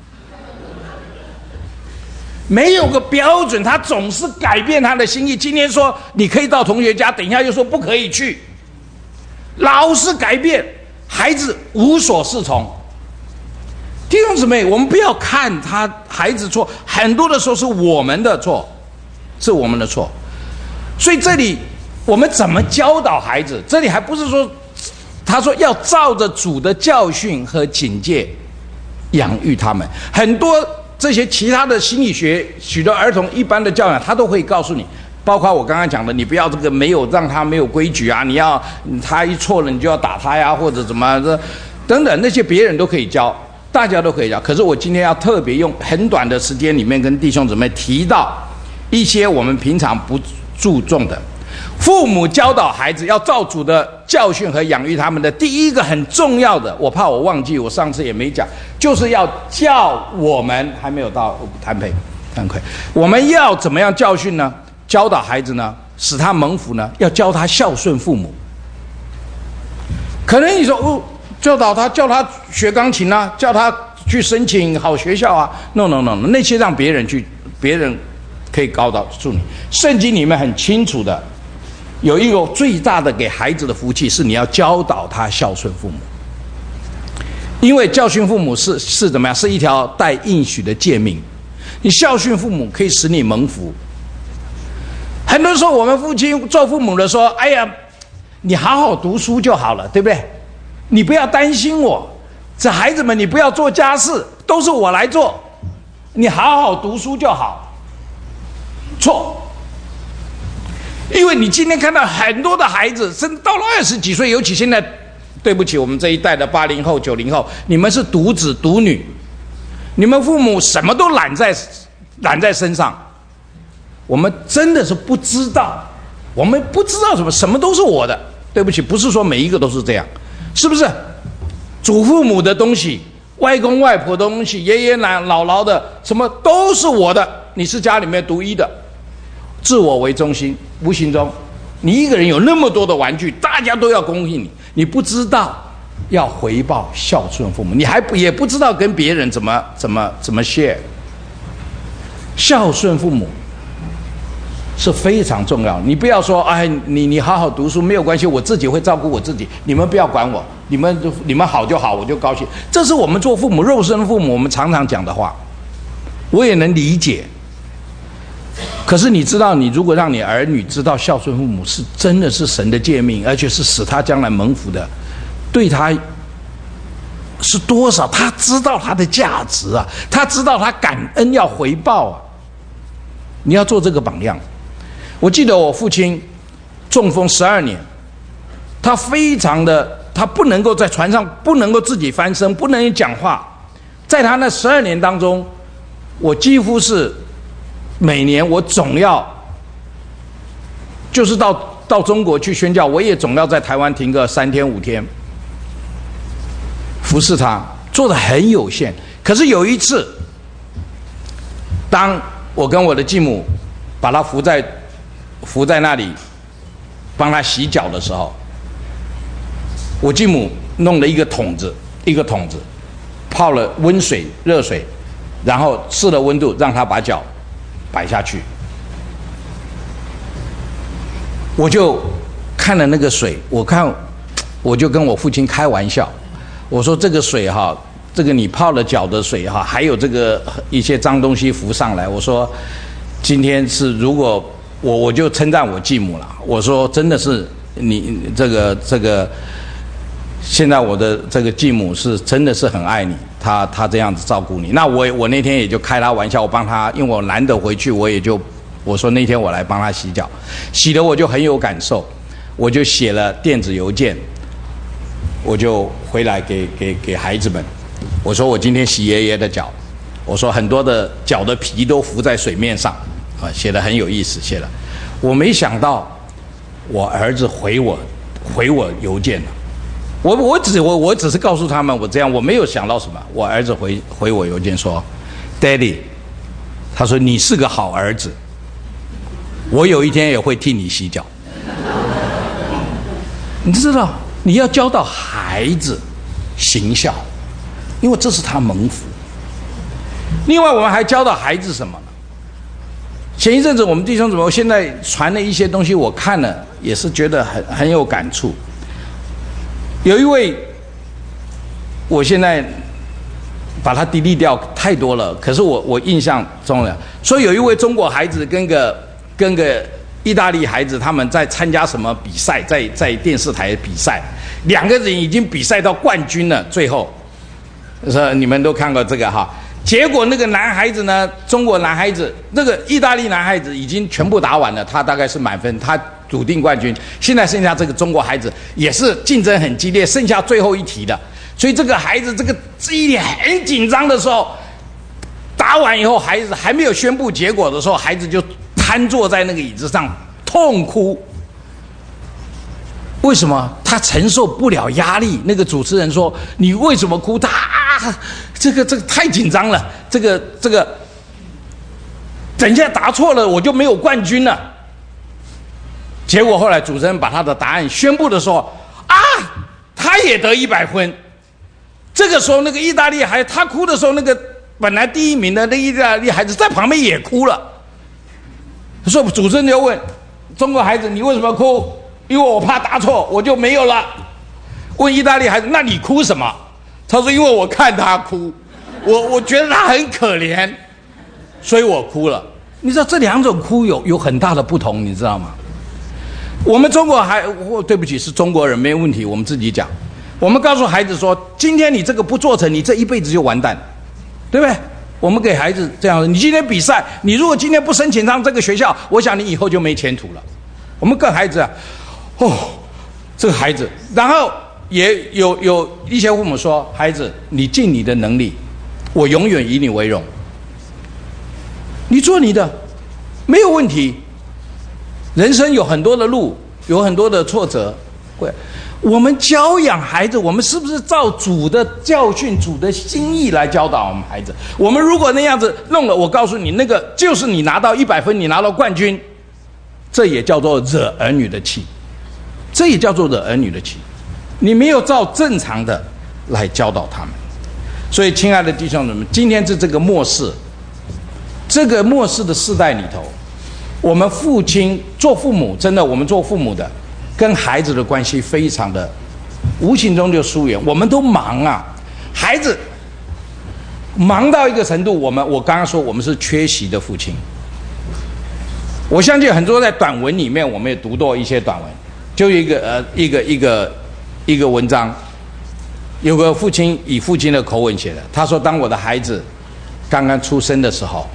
没有个标准，他总是改变他的心意。今天说你可以到同学家，等一下又说不可以去，老是改变，孩子无所适从。弟兄姊妹，我们不要看他孩子错，很多的时候是我们的错，是我们的错。所以这里我们怎么教导孩子？这里还不是说，他说要照着主的教训和警戒养育他们。很多这些其他的心理学，许多儿童一般的教养，他都会告诉你，包括我刚刚讲的，你不要这个没有让他没有规矩啊，你要他一错了你就要打他呀，或者怎么这等等，那些别人都可以教，大家都可以教。可是我今天要特别用很短的时间里面跟弟兄姊妹提到一些我们平常不注重的。父母教导孩子要照主的教训和养育他们的第一个很重要的，我怕我忘记，我上次也没讲，就是要教我们还没有到摊配摊亏，我们要怎么样教训呢？教导孩子呢，使他蒙福呢，要教他孝顺父母。可能你说哦，教导他教他学钢琴啊，叫他去申请好学校啊 ，no no no， 那些让别人去，别人可以教导助你。圣经里面很清楚的。有一个最大的给孩子的福气是你要教导他孝顺父母，因为教训父母是是怎么样？是一条带应许的诫命。你孝顺父母可以使你蒙福。很多时候我们父亲做父母的说：“哎呀，你好好读书就好了，对不对？你不要担心我，这孩子们你不要做家事，都是我来做，你好好读书就好。”错。因为你今天看到很多的孩子，甚至到了二十几岁，尤其现在，对不起，我们这一代的八零后、九零后，你们是独子独女，你们父母什么都揽在揽在身上， 我们真的是不知道，我们不知道什么，什么都是我的。对不起，不是说每一个都是这样，是不是？祖父母的东西、外公外婆的东西、爷爷奶姥姥的，什么都是我的，你是家里面独一的，自我为中心，无形中，你一个人有那么多的玩具，大家都要恭喜你，你不知道要回报孝顺父母，你还不也不知道跟别人怎么怎么怎么 share。孝顺父母是非常重要，你不要说，哎，你你好好读书没有关系，我自己会照顾我自己，你们不要管我，你们你们好就好，我就高兴。这是我们做父母、肉身父母，我们常常讲的话，我也能理解。可是你知道，你如果让你儿女知道孝顺父母是真的是神的诫命，而且是使他将来蒙福的，对他是多少？他知道他的价值啊，他知道他感恩要回报啊。你要做这个榜样。我记得我父亲中风十二年，他非常的，他不能够在船上，不能够自己翻身，不能讲话。在他那十二年当中，我几乎是每年我总要，就是到到中国去宣教，我也总要在台湾停个三天五天，服侍他，做得很有限。可是有一次，当我跟我的继母把他扶在扶在那里，帮他洗脚的时候，我继母弄了一个桶子，一个桶子，泡了温水、热水，然后试了温度，让他把脚摆下去。我就看了那个水，我看，我就跟我父亲开玩笑，我说这个水哈，这个你泡了脚的水哈，还有这个一些脏东西浮上来，我说今天是如果。我我就称赞我继母了，我说真的是你这个这个，现在我的这个继母是真的是很爱你，她她这样子照顾你。那我我那天也就开她玩笑，我帮她，因为我难得回去，我也就我说那天我来帮她洗脚，洗的我就很有感受，我就写了电子邮件，我就回来给给给孩子们，我说我今天洗爷爷的脚，我说很多的脚的皮都浮在水面上。啊，写得很有意思，写了，我没想到，我儿子回我，回我邮件了，我我只我我只是告诉他们我这样，我没有想到什么。我儿子回回我邮件说 ，Daddy， 他说你是个好儿子，我有一天也会替你洗脚。你知道，你要教导孩子行孝，因为这是他蒙福。另外，我们还教导孩子什么？前一阵子我们弟兄姊妹现在传了一些东西，我看了也是觉得很很有感触。有一位，我现在把它delete掉太多了，可是我我印象中了，说有一位中国孩子跟个跟个意大利孩子他们在参加什么比赛，在在电视台比赛，两个人已经比赛到冠军了，最后说你们都看过这个哈。结果那个男孩子呢，中国男孩子，那个意大利男孩子已经全部打完了，他大概是满分，他笃定冠军。现在剩下这个中国孩子也是竞争很激烈，剩下最后一题的，所以这个孩子这个这一点很紧张的时候，打完以后，孩子还没有宣布结果的时候，孩子就瘫坐在那个椅子上痛哭。为什么？他承受不了压力。那个主持人说：“你为什么哭？”他啊，这个这个太紧张了，这个这个，等一下答错了我就没有冠军了。结果后来主持人把他的答案宣布的时候，啊，他也得一百分。这个时候，那个意大利孩子他哭的时候，那个本来第一名的那意大利孩子在旁边也哭了。所以主持人就问中国孩子：“你为什么哭？”因为我怕答错，我就没有了。问意大利孩子：“那你哭什么？”他说：“因为我看他哭，我我觉得他很可怜，所以我哭了。”你知道这两种哭有有很大的不同，你知道吗？我们中国还，我对不起，是中国人没有问题，我们自己讲。我们告诉孩子说：“今天你这个不做成，你这一辈子就完蛋，对不对？”我们给孩子这样：“你今天比赛，你如果今天不申请上这个学校，我想你以后就没前途了。”我们跟孩子啊。哦，这个孩子，然后也有有一些父母说：“孩子，你尽你的能力，我永远以你为荣。你做你的， 没有问题。人生有很多的路，有很多的挫折，会。我们教养孩子，我们是不是照主的教训、主的心意来教导我们孩子？我们如果那样子弄了，我告诉你，那个就是你拿到一百分，你拿到冠军，这也叫做惹儿女的气，这也叫做惹儿女的气。你没有照正常的来教导他们。所以，亲爱的弟兄姊妹，今天是这个末世，这个末世的世代里头，我们父亲做父母，真的，我们做父母的。跟孩子的关系非常的无形中就疏远，我们都忙啊，孩子忙到一个程度，我们我刚刚说我们是缺席的父亲。我相信很多在短文里面，我们也读过一些短文，就一个呃一个一个一个文章，有个父亲以父亲的口吻写的，他说：“当我的孩子刚刚出生的时候，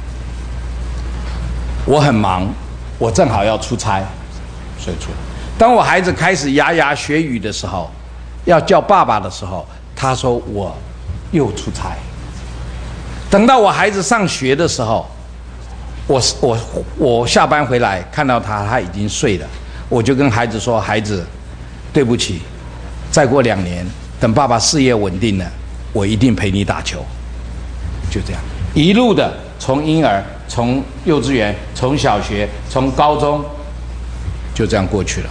我很忙，我正好要出差，所以出来。当我孩子开始牙牙学语的时候，要叫爸爸的时候，他说我又出差。等到我孩子上学的时候，我我我下班回来看到他他已经睡了，我就跟孩子说：孩子，对不起，再过两年，等爸爸事业稳定了，我一定陪你打球。就这样，一路的从婴儿，从幼稚园，从小学，从高中。”就这样过去了。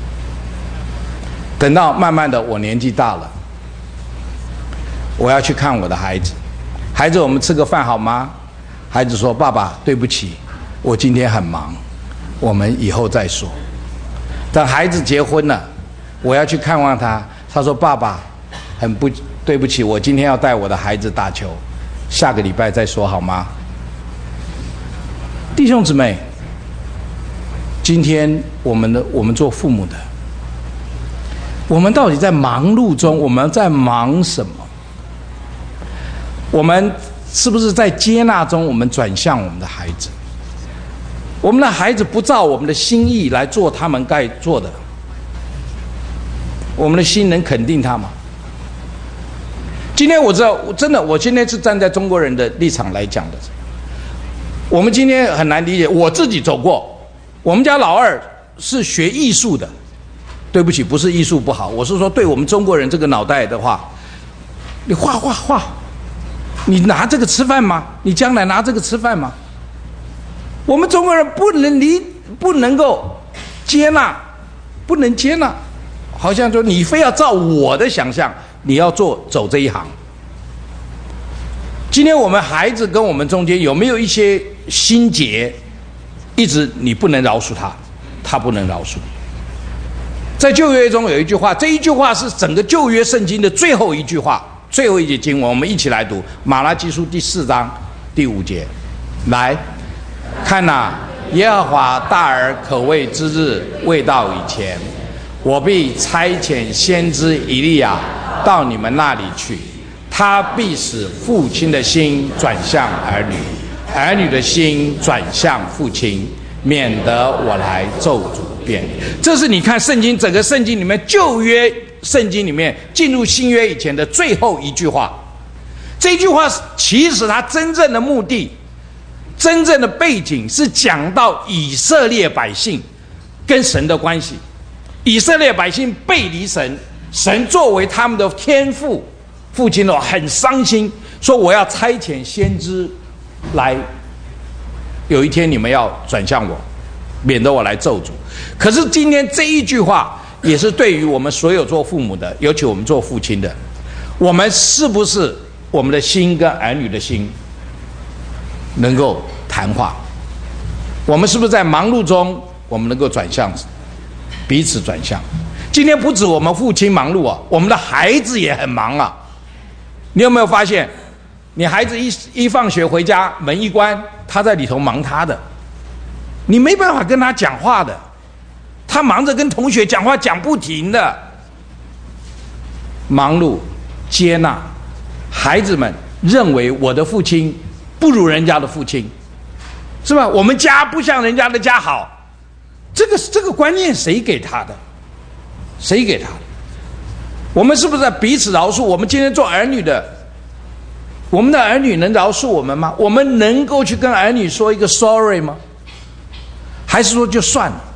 等到慢慢的我年纪大了，我要去看我的孩子，孩子，我们吃个饭好吗？孩子说：爸爸，对不起，我今天很忙，我们以后再说。等孩子结婚了，我要去看望他，他说：爸爸，很不对不起，我今天要带我的孩子打球，下个礼拜再说好吗？弟兄姊妹，今天我们的我们做父母的，我们到底在忙碌中，我们在忙什么？我们是不是在接纳中，我们转向我们的孩子？我们的孩子不照我们的心意来做他们该做的，我们的心能肯定他吗？今天我知道，真的，我今天是站在中国人的立场来讲的。我们今天很难理解，我自己走过。我们家老二是学艺术的，对不起，不是艺术不好，我是说对我们中国人这个脑袋的话，你画画画，你拿这个吃饭吗？你将来拿这个吃饭吗？我们中国人不能理，不能够接纳，不能接纳，好像说你非要照我的想象，你要做走这一行。今天我们孩子跟我们中间有没有一些心结？一直你不能饶恕他，他不能饶恕你。在旧约中有一句话，这一句话是整个旧约圣经的最后一句话，最后一节经文，我们一起来读马拉基书第四章第五节。来看哪、啊，耶和华大而可畏之日未到以前，我必差遣先知以利亚到你们那里去，他必使父亲的心转向儿女，儿女的心转向父亲，免得我来咒诅变。这是你看圣经整个圣经里面旧约圣经里面进入新约以前的最后一句话。这句话其实它真正的目的，真正的背景是讲到以色列百姓跟神的关系。以色列百姓背离神，神作为他们的天父父亲哦，很伤心，说我要差遣先知来，有一天你们要转向我，免得我来咒诅。可是今天这一句话也是对于我们所有做父母的，尤其我们做父亲的，我们是不是我们的心跟儿女的心能够谈话？我们是不是在忙碌中，我们能够转向，彼此转向？今天不止我们父亲忙碌啊，我们的孩子也很忙啊。你有没有发现，你孩子一一放学回家，门一关，他在里头忙他的，你没办法跟他讲话的，他忙着跟同学讲话讲不停的。忙碌接纳，孩子们认为我的父亲不如人家的父亲，是吧？我们家不像人家的家好，这个这个观念谁给他的？谁给他的？我们是不是在彼此饶恕？我们今天做儿女的，我们的儿女能饶恕我们吗？我们能够去跟儿女说一个 sorry 吗？ 还是说就算了？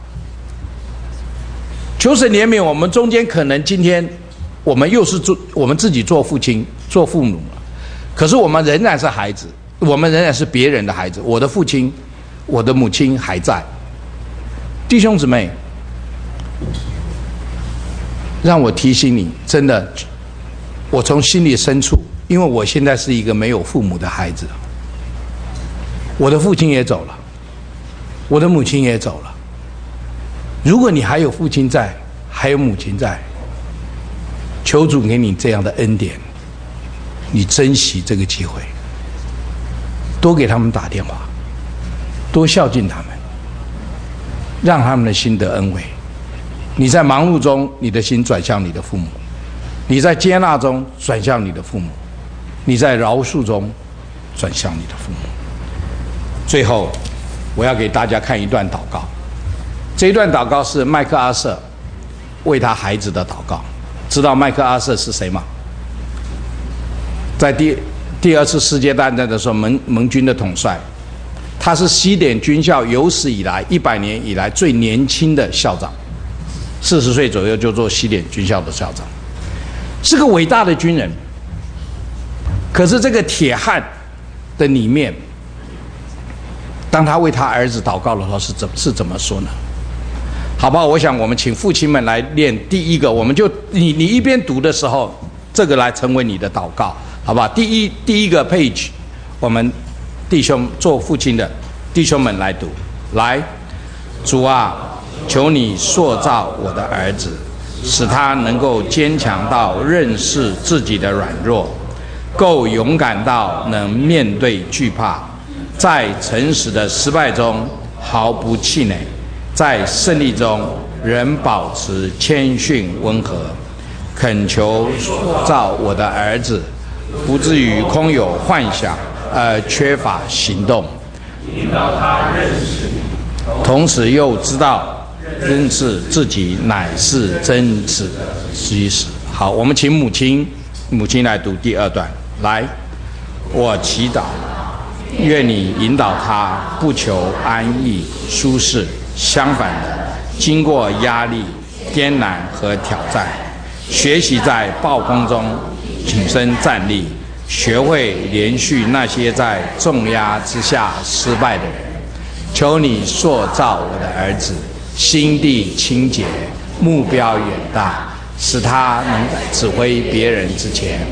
求神怜悯我们，中间可能今天我们又是做我们自己做父亲、做父母了，可是我们仍然是孩子，我们仍然是别人的孩子。我的父亲、我的母亲还在。弟兄姊妹，让我提醒你，真的，我从心里深处，因为我现在是一个没有父母的孩子，我的父亲也走了，我的母亲也走了。如果你还有父亲在，还有母亲在，求主给你这样的恩典，你珍惜这个机会，多给他们打电话，多孝敬他们，让他们的心得恩慰。你在忙碌中，你的心转向你的父母；你在接纳中转向你的父母；你在饶恕中转向你的父母。最后，我要给大家看一段祷告。这一段祷告是麦克阿瑟为他孩子的祷告。知道麦克阿瑟是谁吗？在第第二次世界大战的时候，盟盟军的统帅，他是西点军校有史以来一百年以来最年轻的校长，四十岁左右就做西点军校的校长，是个伟大的军人。可是这个铁汉的里面，当他为他儿子祷告的时候，是怎是怎么说呢？好不好？我想我们请父亲们来练第一个，我们就你你一边读的时候，这个来成为你的祷告，好不好？第一第一个 page， 我们弟兄做父亲的弟兄们来读。来，主啊，求你塑造我的儿子，使他能够坚强到认识自己的软弱，够勇敢到能面对惧怕，在诚实的失败中毫不气馁，在胜利中仍保持谦逊温和。恳求塑造我的儿子，不至于空有幻想而缺乏行动，引导他认识你，同时又知道认识自己乃是真实的基石。好，我们请母亲母亲来读第二段。来，我祈祷，愿你引导他不求安逸舒适，相反的，经过压力、艰难和挑战，学习在暴风中挺身站立，学会连续那些在重压之下失败的人。求你塑造我的儿子，心地清洁，目标远大，使他能指挥别人之前，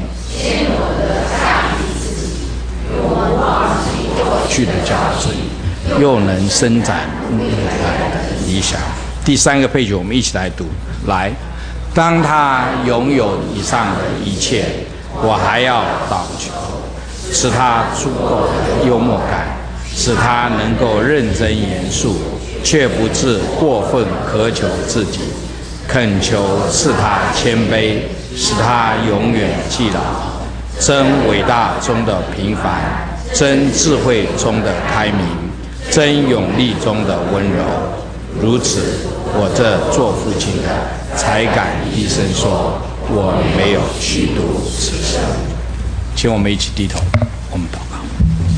去的教训，又能伸展未来的理想。第三个配角，我们一起来读。来，当他拥有以上的一切，我还要祷求，使他足够的幽默感，使他能够认真严肃，却不致过分苛求自己。恳求赐他谦卑，使他永远记牢真伟大中的平凡，真智慧中的开明，真勇力中的温柔。如此，我这做父亲的才敢低声说，我没有虚度此生。请我们一起低头，我们祷告。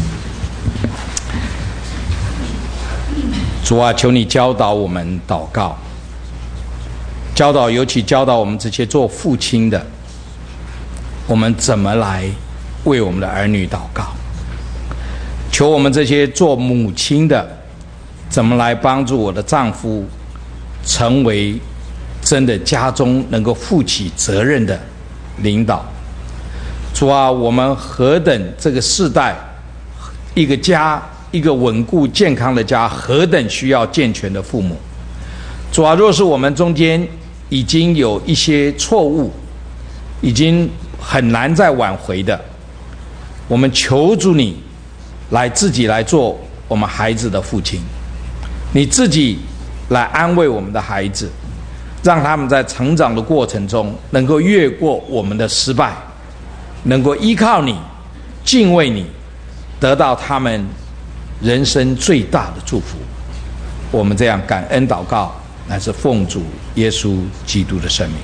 主啊，求你教导我们祷告，教导尤其教导我们这些做父亲的，我们怎么来为我们的儿女祷告。求我们这些做母亲的，怎么来帮助我的丈夫成为真的家中能够负起责任的领导。主啊，我们何等这个世代，一个家，一个稳固健康的家，何等需要健全的父母。主啊，若是我们中间已经有一些错误，已经很难再挽回的，我们求主你来自己来做我们孩子的父亲，你自己来安慰我们的孩子，让他们在成长的过程中能够越过我们的失败，能够依靠你，敬畏你，得到他们人生最大的祝福。我们这样感恩祷告，乃是奉主耶稣基督的圣名。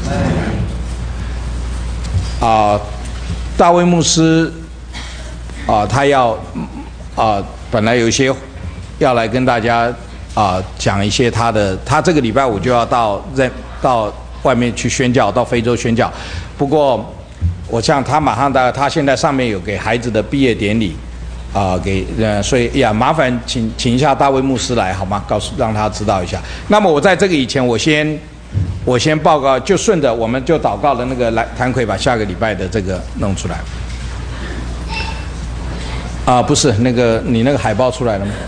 啊、呃，大卫牧师啊、呃，他要啊、呃，本来有一些要来跟大家啊、呃、讲一些他的，他这个礼拜五就要到在到外面去宣教，到非洲宣教。不过我想他马上的，他现在上面有给孩子的毕业典礼。啊、呃，给呃，所以呀，麻烦请请一下大卫牧师来好吗？告诉让他知道一下。那么我在这个以前，我先我先报告，就顺着我们就祷告的那个来，谭奎把下个礼拜的这个弄出来。啊、呃，不是那个你那个海报出来了吗？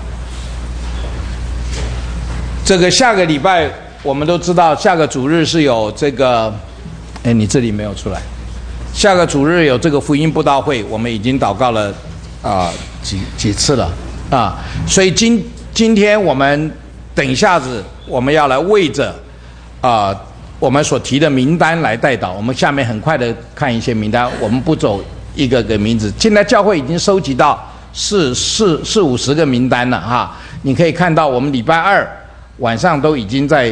这个下个礼拜我们都知道，下个主日是有这个，哎，你这里没有出来。下个主日有这个福音布道会，我们已经祷告了。啊、呃，几几次了啊？所以今今天我们等一下子我们要来为着啊、呃、我们所提的名单来代祷。我们下面很快的看一些名单，我们不走一个个名字。现在教会已经收集到四四四五十个名单了哈。你可以看到我们礼拜二晚上都已经在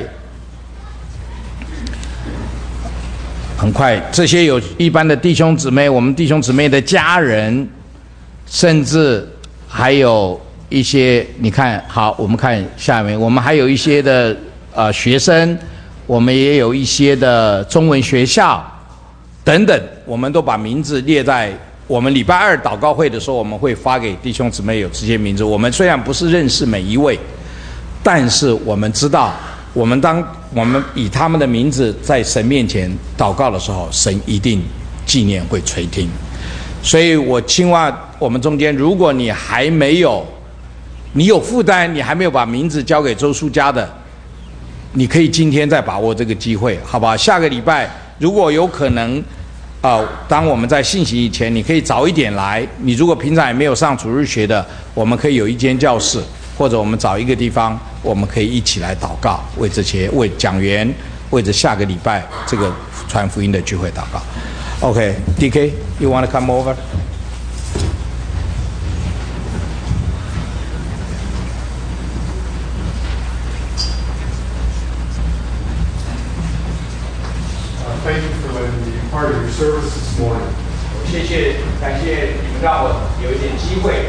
很快，这些有一般的弟兄姊妹，我们弟兄姊妹的家人。甚至还有一些，你看好，我们看下面，我们还有一些的呃学生，我们也有一些的中文学校等等，我们都把名字列在我们礼拜二祷告会的时候，我们会发给弟兄姊妹有这些名字。我们虽然不是认识每一位，但是我们知道，我们当我们以他们的名字在神面前祷告的时候，神一定纪念会垂听。所以我希望我们中间，如果你还没有，你有负担，你还没有把名字交给周书家的，你可以今天再把握这个机会，好不好？下个礼拜如果有可能，呃，当我们在信息以前，你可以早一点来。你如果平常也没有上主日学的，我们可以有一间教室，或者我们找一个地方，我们可以一起来祷告，为这些为讲员，为着下个礼拜这个传福音的聚会祷告。Okay, D K, you want to come over? Uh, thank you for letting me be part of your service this morning. 谢谢，感谢你们让我有一点机会。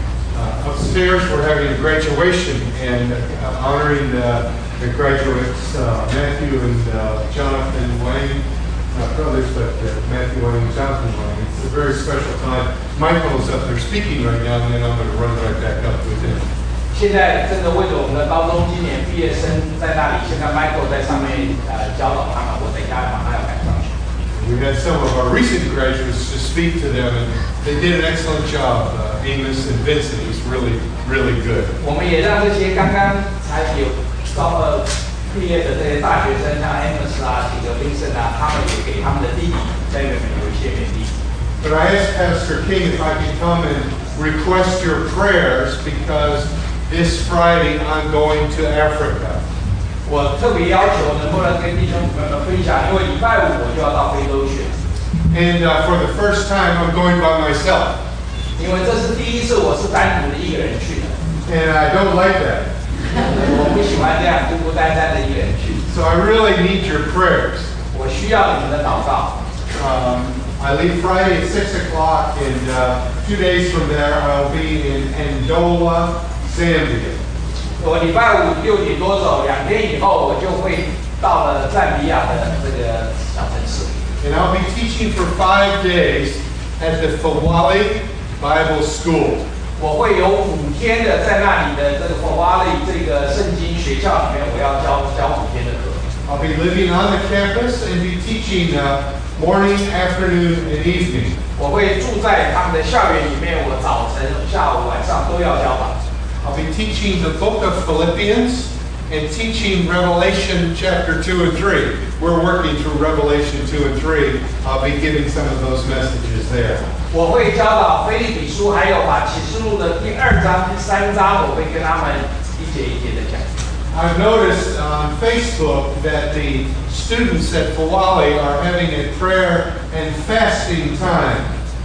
Uh, upstairs, we're having a graduation and uh, honoring uh, the graduates, uh, Matthew and uh, Jonathan Wayne. Not brothers, but uh, Matthew Wayne and Jonathan Wayne. It's a very special time. Michael is up there speaking right now, and then I'm going to run right back up with him. 现在真的为着我们的高中今年毕业生在那里，现在 Michael 在上面呃教导他们，我等一下马上要赶上去。 We had some of our recent graduates to speak to them, and they did an excellent job. Uh, Amos and Vincent was really, really good. 我们也让这些刚刚才有高呃。毕业的这些大学生，像 Amos 啊、几个 Vincent 啊，他们也给他们的弟弟在那边有一些勉励。 But I asked Pastor King if I could come and request your prayers because this Friday I'm going to Africa. 我特别要求能不能跟弟兄姊妹们分享，因为礼拜五我就要到非洲去。 And uh, for the first time I'm going by myself. 因为这是第一次我是单独的一个人去的。 And I don't like that. 我不喜欢这样孤孤单单的一个人去。 So I really need your prayers. 我需要你们的祷告。 Um, I leave Friday at six o'clock, and uh, two days from there I'll be in Andola, Zambia. 我礼拜五六点多走，两天以后我就会到了赞比亚的这个小城市。 And I'll be teaching for five days at the Fawali Bible School. 我会有五天的在那里的这个 Fawali 这个圣经学校里面，我要教教五天的课。 I'll be living on the campus and be teaching uh, morning, afternoon, and evening. 我会住在他们的校园里面，我早晨、下午、晚上都要教导。 I'll be teaching the book of Philippians and teaching Revelation chapter two and three. We're working through Revelation two and three. I'll be giving some of those messages there. 我会教导腓立比书，还有把启示录的第二章、第三章，我会跟他们一节一节的讲。 I've noticed on Facebook that the students at Fawali are having a prayer and fasting time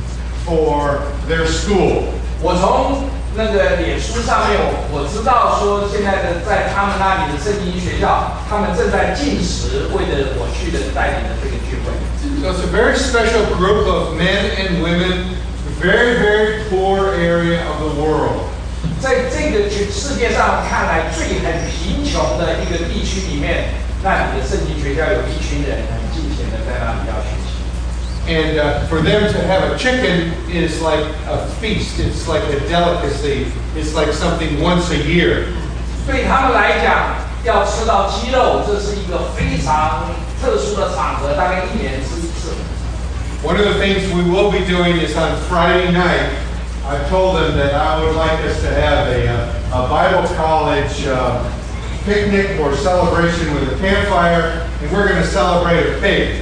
for their school. 我从那个脸书上面，我我知道说，现在的在他们那里的圣经学校，他们正在禁食，为了我去的带领的这个聚会。 So it's a very special group of men and women, very, very poor area of the world. 在这个全世界上看来最很贫穷的一个地区里面，那你的圣经学校有一群人很尽情的在那里要学习。 And uh, for them to have a chicken is like a feast. It's like a delicacy. It's like something once a year. 对他们来讲，要吃到鸡肉，这是一个非常特殊的场合，大概一年吃一次。 One of the things we will be doing is on Friday night. I've told them that I would like us to have a, a Bible college uh, picnic or celebration with a campfire, and we're going to celebrate a pig.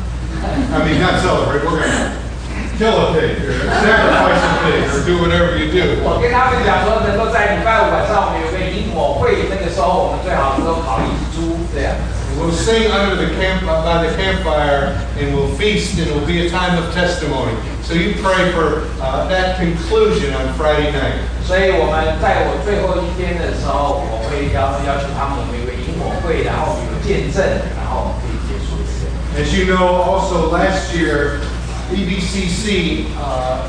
I mean, not celebrate, we're going to kill a pig, or sacrifice a pig, or do whatever you do. 我跟他们讲说，能够在礼拜五晚上我们有个萤火会，那个时候我们最好能够烤一只猪，这样。 We'll sing under the camp by the campfire, and we'll feast, and it will be a time of testimony. So you pray for uh, that conclusion on Friday night. 所以我们在我最后一天的时候，我会要要求他们，我们有个萤火会，然后有见证，然后可以结束一次。 As you know, also last year, E B C C uh,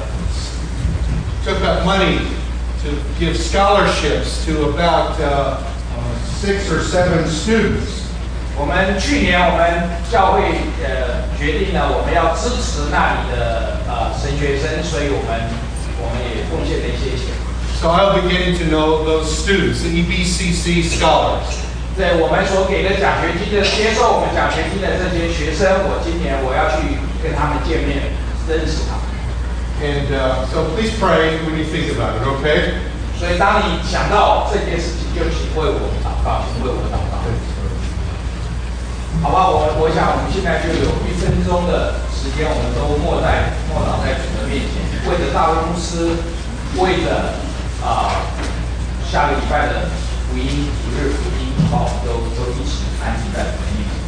took up money to give scholarships to about uh, uh, six or seven students. 我们去年我们教会呃决定了，我们要支持那里的呃神学生，所以我们我们也奉献了一些钱。 So I'll be getting to know those students, the E B C C scholars. 对我们所给的奖学金的接受我们奖学金的这些学生，我今年我要去跟他们见面，认识他们。 And uh, so please pray when you think about it, okay? 所以当你想到这件事情，就请为我祷告，请为我祷告。好吧，我我想我们现在就有一分钟的时间，我们都默在默祷在主的面前，为着大卫牧师，为着啊、呃、下个礼拜的福音主日福音，好，我们都都一起安静在主的面前。